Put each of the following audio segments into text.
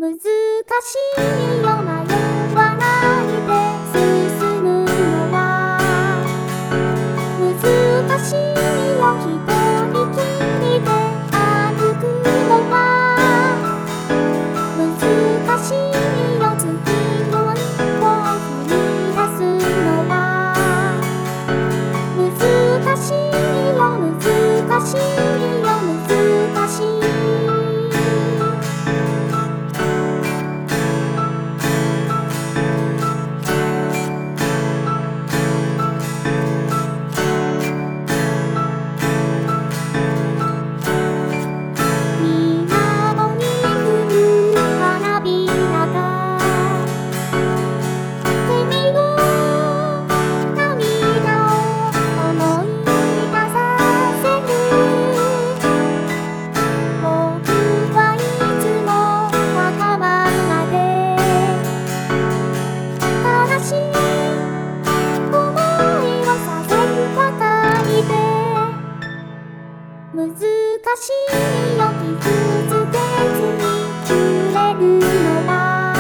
難しいよ迷わないで進むのは難しいよ一人きりで歩くのは難しいよ次の一歩を踏み出すのは難しいよ難しいよ難しい難しいよ傷つけずに揺れるのは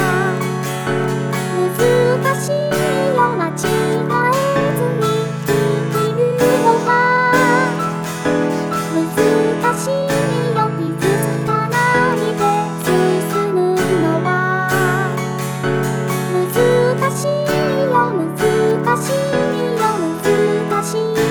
難しいよ間違えずに生きるのは難しいよ傷つかないで進むのは難しいよ難しいよ難しい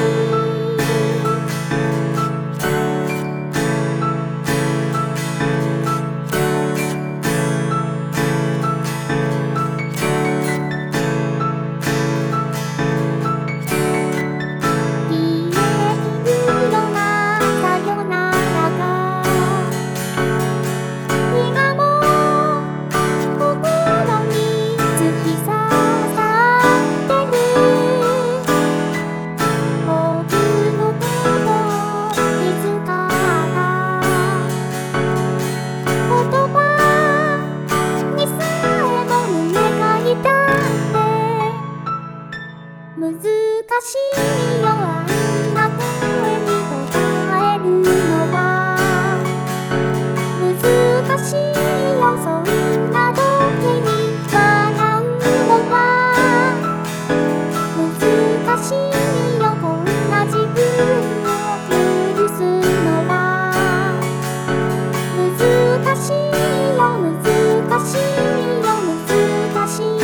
難しいよあんな声に答えるのは難しいよそんな時に笑うのは難しいよこんな自分を許すのは難しいよ難しいよ難しい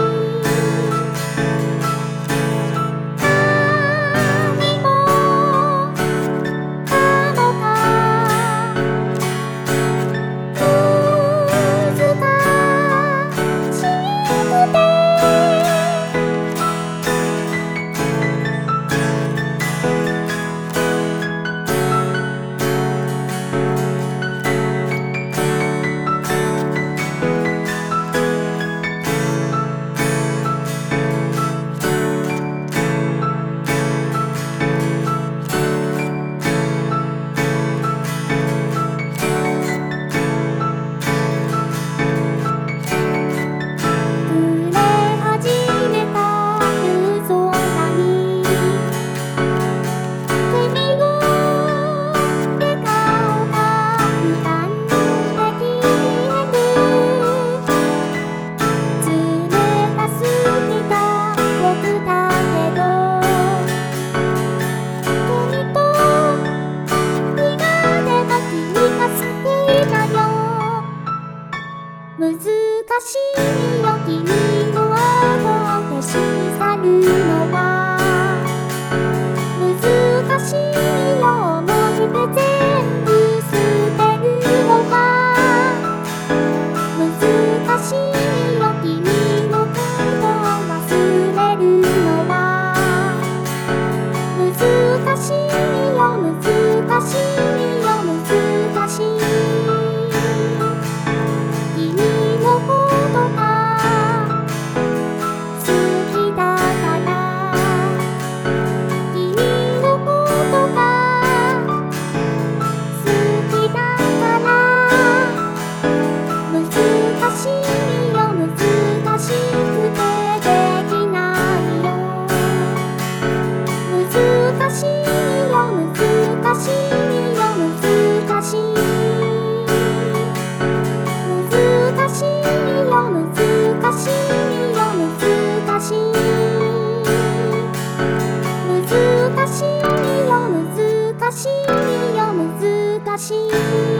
難しいよ君の後で消し去るのは難しいよ思い出全部捨てるのは難しいよ君のことを忘れるのは難しいよ難しいよ難しい君のことが好きだからしい